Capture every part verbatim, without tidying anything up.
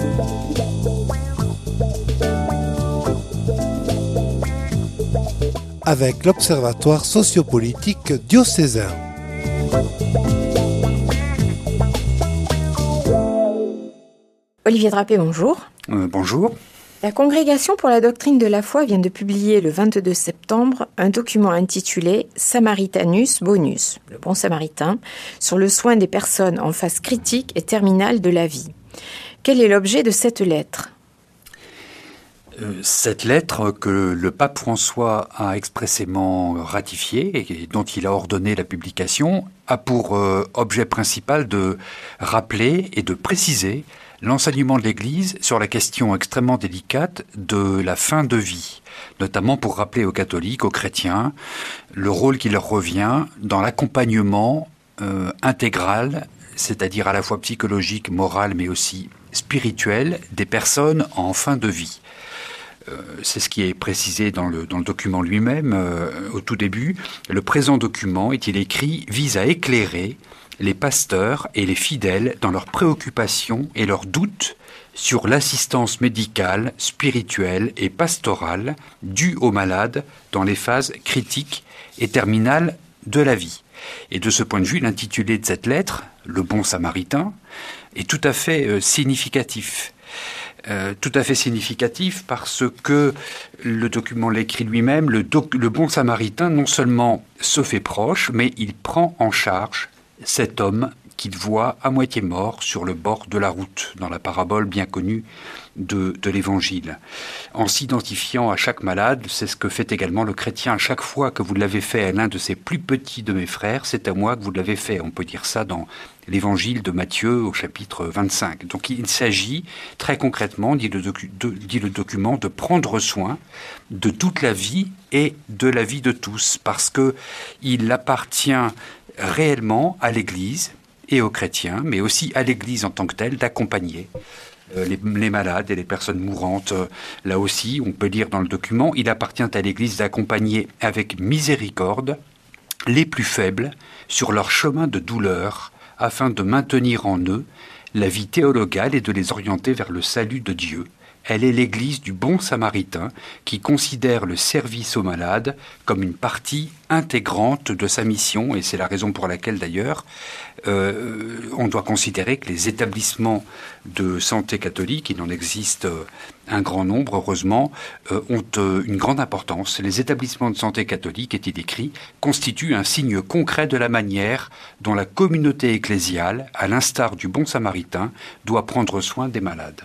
Avec l'Observatoire sociopolitique diocésain. Olivier Drapé, bonjour. Euh, bonjour. La Congrégation pour la doctrine de la foi vient de publier le vingt-deux septembre un document intitulé « Samaritanus Bonus », le bon samaritain, sur le soin des personnes en phase critique et terminale de la vie. Quel est l'objet de cette lettre ? Cette lettre que le pape François a expressément ratifiée et dont il a ordonné la publication a pour euh, objet principal de rappeler et de préciser l'enseignement de l'Église sur la question extrêmement délicate de la fin de vie, notamment pour rappeler aux catholiques, aux chrétiens, le rôle qui leur revient dans l'accompagnement euh, intégral, c'est-à-dire à la fois psychologique, moral, mais aussi spirituel, des personnes en fin de vie. Euh, c'est ce qui est précisé dans le, dans le document lui-même euh, au tout début. Le présent document, est-il écrit, vise à éclairer les pasteurs et les fidèles dans leurs préoccupations et leurs doutes sur l'assistance médicale, spirituelle et pastorale due aux malades dans les phases critiques et terminales de la vie. Et de ce point de vue, l'intitulé de cette lettre, « Le bon samaritain », est tout à fait euh, significatif. Euh, tout à fait significatif parce que le document l'écrit lui-même, le, doc, le bon samaritain non seulement se fait proche, mais il prend en charge cet homme qu'il voit à moitié mort sur le bord de la route, dans la parabole bien connue de, de l'Évangile. En s'identifiant à chaque malade, c'est ce que fait également le chrétien. À chaque fois que vous l'avez fait à l'un de ses plus petits de mes frères, c'est à moi que vous l'avez fait. On peut dire ça dans l'Évangile de Matthieu au chapitre vingt-cinq. Donc il s'agit très concrètement, dit le, docu- de, dit le document, de prendre soin de toute la vie et de la vie de tous, parce que il appartient réellement à l'Église et aux chrétiens, mais aussi à l'Église en tant que telle, d'accompagner euh, les, les malades et les personnes mourantes. Euh, là aussi, on peut lire dans le document, il appartient à l'Église d'accompagner avec miséricorde les plus faibles sur leur chemin de douleur, afin de maintenir en eux la vie théologale et de les orienter vers le salut de Dieu. Elle est l'Église du bon samaritain qui considère le service aux malades comme une partie intégrante de sa mission, et c'est la raison pour laquelle d'ailleurs euh, on doit considérer que les établissements de santé catholique, il en existe euh, un grand nombre heureusement, euh, ont euh, une grande importance. Les établissements de santé catholique, est-il écrit, constituent un signe concret de la manière dont la communauté ecclésiale, à l'instar du bon samaritain, doit prendre soin des malades.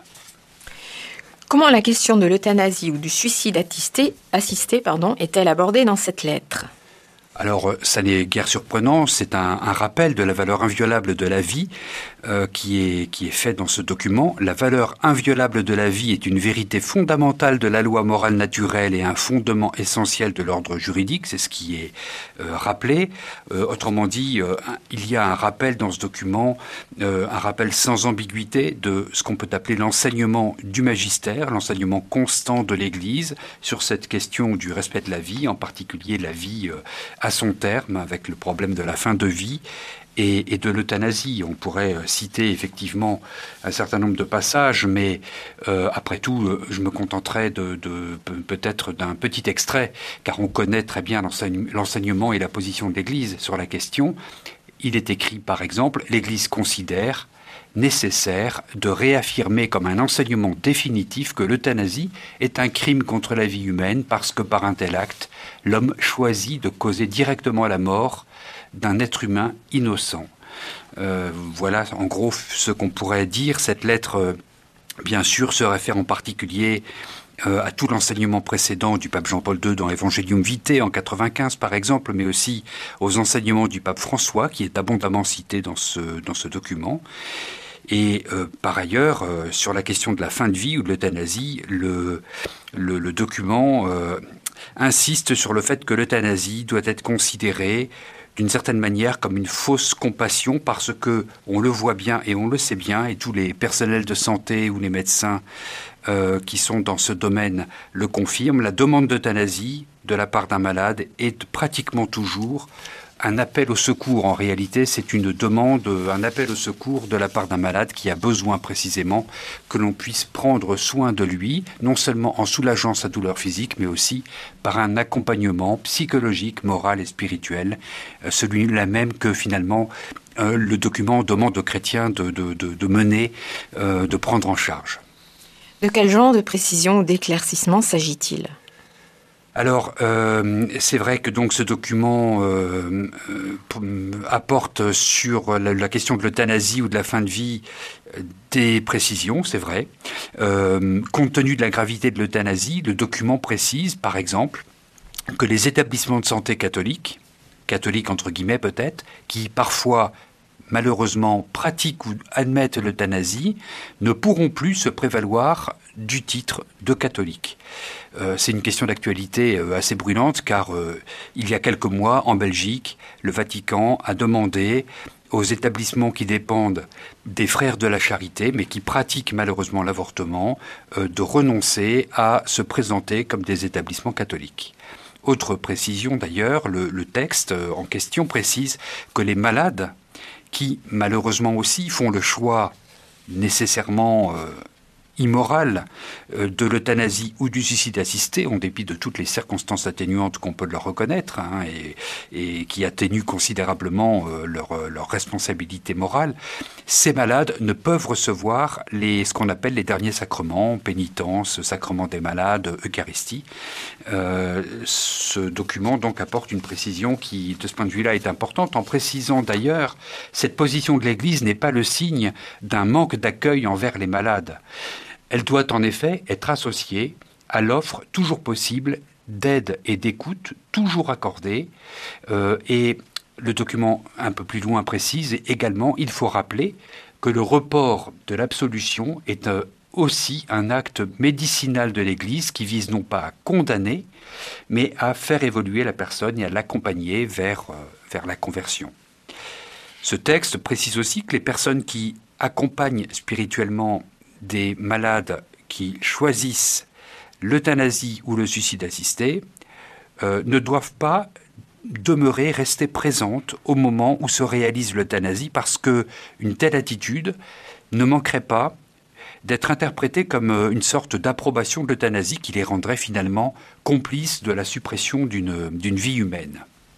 Comment la question de l'euthanasie ou du suicide assisté, assisté pardon, est-elle abordée dans cette lettre ? Alors, ça n'est guère surprenant, c'est un, un rappel de la valeur inviolable de la vie euh, qui est, qui est fait dans ce document. La valeur inviolable de la vie est une vérité fondamentale de la loi morale naturelle et un fondement essentiel de l'ordre juridique, c'est ce qui est euh, rappelé. Euh, autrement dit, euh, il y a un rappel dans ce document, euh, un rappel sans ambiguïté de ce qu'on peut appeler l'enseignement du magistère, l'enseignement constant de l'Église sur cette question du respect de la vie, en particulier la vie euh, à son terme, avec le problème de la fin de vie et, et de l'euthanasie. On pourrait citer effectivement un certain nombre de passages, mais euh, après tout, je me contenterai de, de, peut-être d'un petit extrait, car on connaît très bien l'enseigne, l'enseignement et la position de l'Église sur la question. Il est écrit, par exemple, « L'Église considère nécessaire de réaffirmer comme un enseignement définitif que l'euthanasie est un crime contre la vie humaine parce que par un tel acte, l'homme choisit de causer directement la mort d'un être humain innocent. Euh, » Voilà en gros ce qu'on pourrait dire. Cette lettre, euh, bien sûr, se réfère en particulier euh, à tout l'enseignement précédent du pape Jean-Paul deux dans Evangelium Vitae en quatre-vingt-quinze par exemple, mais aussi aux enseignements du pape François qui est abondamment cité dans ce, dans ce document. Et euh, par ailleurs, euh, sur la question de la fin de vie ou de l'euthanasie, le, le, le document euh, insiste sur le fait que l'euthanasie doit être considérée d'une certaine manière comme une fausse compassion parce que on le voit bien et on le sait bien, et tous les personnels de santé ou les médecins euh, qui sont dans ce domaine le confirment, la demande d'euthanasie de la part d'un malade est pratiquement toujours un appel au secours. En réalité, c'est une demande, un appel au secours de la part d'un malade qui a besoin précisément que l'on puisse prendre soin de lui, non seulement en soulageant sa douleur physique, mais aussi par un accompagnement psychologique, moral et spirituel, celui-là même que finalement euh, le document demande aux chrétiens de, de, de, de mener, euh, de prendre en charge. De quel genre de précision ou d'éclaircissement s'agit-il ? Alors, euh, c'est vrai que donc ce document euh, euh, apporte sur la, la question de l'euthanasie ou de la fin de vie des précisions, c'est vrai. Euh, compte tenu de la gravité de l'euthanasie, le document précise, par exemple, que les établissements de santé catholiques, catholiques entre guillemets peut-être, qui parfois malheureusement pratiquent ou admettent l'euthanasie, ne pourront plus se prévaloir du titre de catholique. Euh, c'est une question d'actualité euh, assez brûlante car euh, il y a quelques mois, en Belgique, le Vatican a demandé aux établissements qui dépendent des frères de la charité, mais qui pratiquent malheureusement l'avortement, euh, de renoncer à se présenter comme des établissements catholiques. Autre précision d'ailleurs, le, le texte en question précise que les malades qui malheureusement aussi font le choix nécessairement euh, immoral euh, de l'euthanasie ou du suicide assisté, en dépit de toutes les circonstances atténuantes qu'on peut leur reconnaître, hein, et, et qui atténuent considérablement euh, leur, leur responsabilité morale, ces malades ne peuvent recevoir les, ce qu'on appelle les derniers sacrements, pénitence, sacrement des malades, Eucharistie. Euh, ce document donc apporte une précision qui, de ce point de vue-là, est importante, en précisant d'ailleurs cette position de l'Église n'est pas le signe d'un manque d'accueil envers les malades. Elle doit en effet être associée à l'offre toujours possible d'aide et d'écoute, toujours accordée. Euh, et le document un peu plus loin précise également, il faut rappeler que le report de l'absolution est euh, aussi un acte médicinal de l'Église qui vise non pas à condamner, mais à faire évoluer la personne et à l'accompagner vers, euh, vers la conversion. Ce texte précise aussi que les personnes qui accompagnent spirituellement des malades qui choisissent l'euthanasie ou le suicide assisté euh, ne doivent pas demeurer, rester présentes au moment où se réalise l'euthanasie parce que une telle attitude ne manquerait pas d'être interprétée comme une sorte d'approbation de l'euthanasie qui les rendrait finalement complices de la suppression d'une, d'une vie humaine.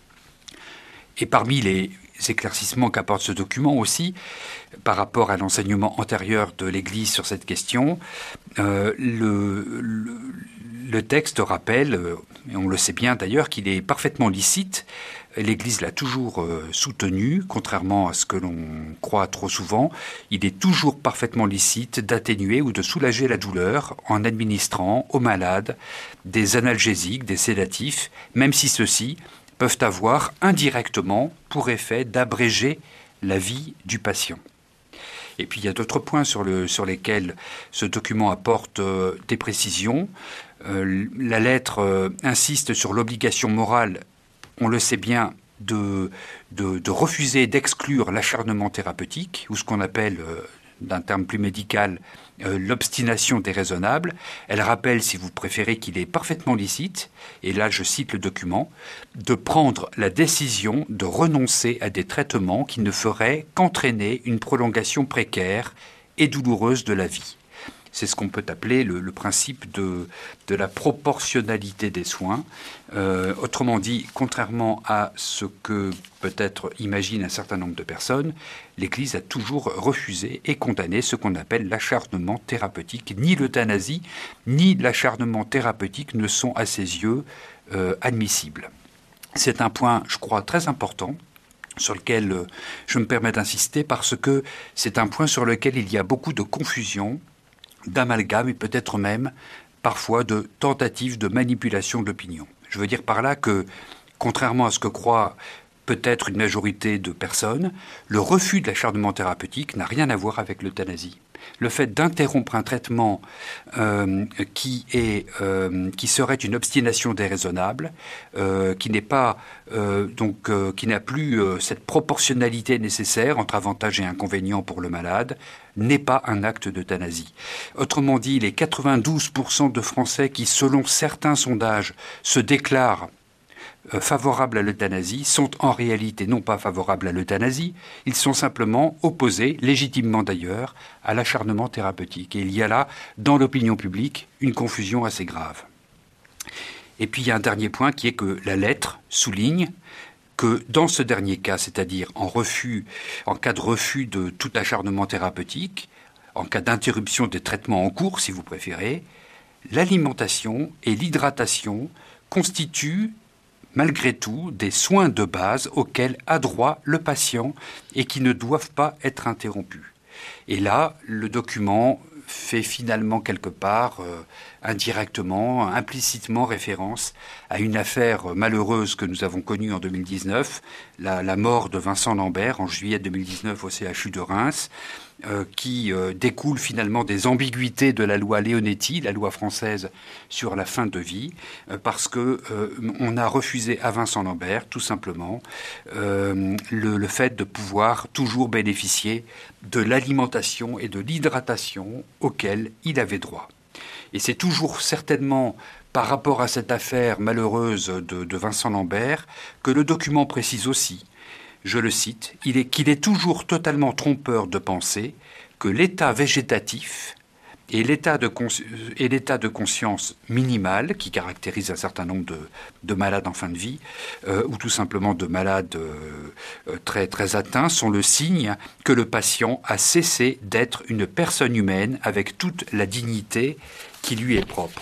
Et parmi les éclaircissements qu'apporte ce document aussi, par rapport à l'enseignement antérieur de l'Église sur cette question, euh, le, le, le texte rappelle, et on le sait bien d'ailleurs, qu'il est parfaitement licite. L'Église l'a toujours euh, soutenu, contrairement à ce que l'on croit trop souvent. Il est toujours parfaitement licite d'atténuer ou de soulager la douleur en administrant aux malades des analgésiques, des sédatifs, même si ceux-ci peuvent avoir indirectement pour effet d'abréger la vie du patient. Et puis il y a d'autres points sur, le, sur lesquels ce document apporte euh, des précisions. Euh, la lettre euh, insiste sur l'obligation morale, on le sait bien, de, de, de refuser d'exclure l'acharnement thérapeutique, ou ce qu'on appelle, euh, d'un terme plus médical, euh, l'obstination déraisonnable. Elle rappelle, si vous préférez, qu'il est parfaitement licite, et là je cite le document, de prendre la décision de renoncer à des traitements qui ne feraient qu'entraîner une prolongation précaire et douloureuse de la vie. C'est ce qu'on peut appeler le, le principe de, de la proportionnalité des soins. Euh, autrement dit, contrairement à ce que peut-être imaginent un certain nombre de personnes, l'Église a toujours refusé et condamné ce qu'on appelle l'acharnement thérapeutique. Ni l'euthanasie, ni l'acharnement thérapeutique ne sont à ses yeux euh, admissibles. C'est un point, je crois, très important, sur lequel euh, je me permets d'insister, parce que c'est un point sur lequel il y a beaucoup de confusion, d'amalgame et peut-être même parfois de tentatives de manipulation de l'opinion. Je veux dire par là que, contrairement à ce que croit peut-être une majorité de personnes, le refus de l'acharnement thérapeutique n'a rien à voir avec l'euthanasie. Le fait d'interrompre un traitement euh, qui, est, euh, qui serait une obstination déraisonnable, euh, qui n'est pas euh, donc euh, qui n'a plus euh, cette proportionnalité nécessaire entre avantages et inconvénients pour le malade, n'est pas un acte d'euthanasie. Autrement dit, les quatre-vingt-douze pour cent de Français qui, selon certains sondages, se déclarent euh, favorables à l'euthanasie sont en réalité non pas favorables à l'euthanasie, ils sont simplement opposés, légitimement d'ailleurs, à l'acharnement thérapeutique. Et il y a là, dans l'opinion publique, une confusion assez grave. Et puis il y a un dernier point qui est que la lettre souligne que dans ce dernier cas, c'est-à-dire en refus, en cas de refus de tout acharnement thérapeutique, en cas d'interruption des traitements en cours, si vous préférez, l'alimentation et l'hydratation constituent malgré tout des soins de base auxquels a droit le patient et qui ne doivent pas être interrompus. Et là, le document fait finalement quelque part, euh, indirectement, implicitement référence à une affaire malheureuse que nous avons connue en deux mille dix-neuf, la, la mort de Vincent Lambert en juillet deux mille dix-neuf au C H U de Reims, euh, qui euh, découle finalement des ambiguïtés de la loi Leonetti, la loi française sur la fin de vie, euh, parce que euh, on a refusé à Vincent Lambert, tout simplement, euh, le, le fait de pouvoir toujours bénéficier de l'alimentation et de l'hydratation auxquelles il avait droit. Et c'est toujours certainement par rapport à cette affaire malheureuse de, de Vincent Lambert que le document précise aussi, je le cite, il est, qu'il est toujours totalement trompeur de penser que l'état végétatif et l'état de, cons- et l'état de conscience minimal qui caractérise un certain nombre de, de malades en fin de vie euh, ou tout simplement de malades euh, très, très atteints sont le signe que le patient a cessé d'être une personne humaine avec toute la dignité qui lui est propre.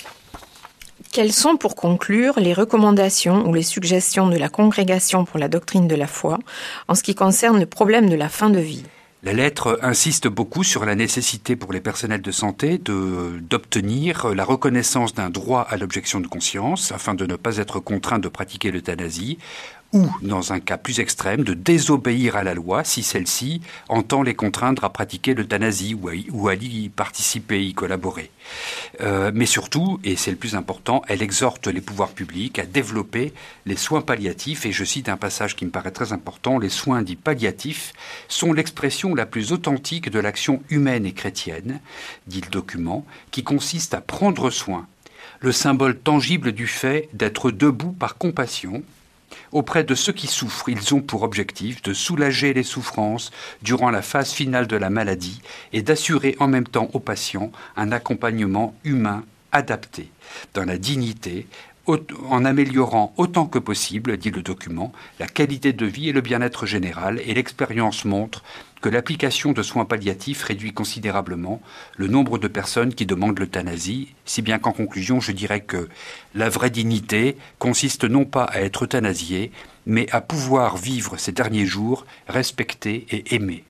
Quelles sont, pour conclure, les recommandations ou les suggestions de la Congrégation pour la doctrine de la foi en ce qui concerne le problème de la fin de vie ? La lettre insiste beaucoup sur la nécessité pour les personnels de santé de, d'obtenir la reconnaissance d'un droit à l'objection de conscience afin de ne pas être contraints de pratiquer l'euthanasie ou, dans un cas plus extrême, de désobéir à la loi si celle-ci entend les contraindre à pratiquer l'euthanasie ou à y, ou à y participer, y collaborer. Euh, mais surtout, et c'est le plus important, elle exhorte les pouvoirs publics à développer les soins palliatifs, et je cite un passage qui me paraît très important, les soins dits palliatifs sont l'expression la plus authentique de l'action humaine et chrétienne, dit le document, qui consiste à prendre soin, le symbole tangible du fait d'être debout par compassion, auprès de ceux qui souffrent. Ils ont pour objectif de soulager les souffrances durant la phase finale de la maladie et d'assurer en même temps aux patients un accompagnement humain adapté, dans la dignité, en améliorant autant que possible, dit le document, la qualité de vie et le bien-être général. Et l'expérience montre que l'application de soins palliatifs réduit considérablement le nombre de personnes qui demandent l'euthanasie, si bien qu'en conclusion, je dirais que la vraie dignité consiste non pas à être euthanasié, mais à pouvoir vivre ses derniers jours respectés et aimés.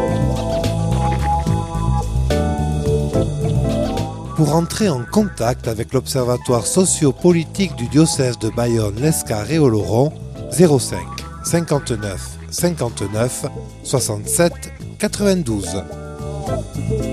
Pour entrer en contact avec l'Observatoire sociopolitique du diocèse de Bayonne-Lescar et Oloron, zéro cinq cinquante-neuf cinquante-neuf soixante-sept quatre-vingt-douze.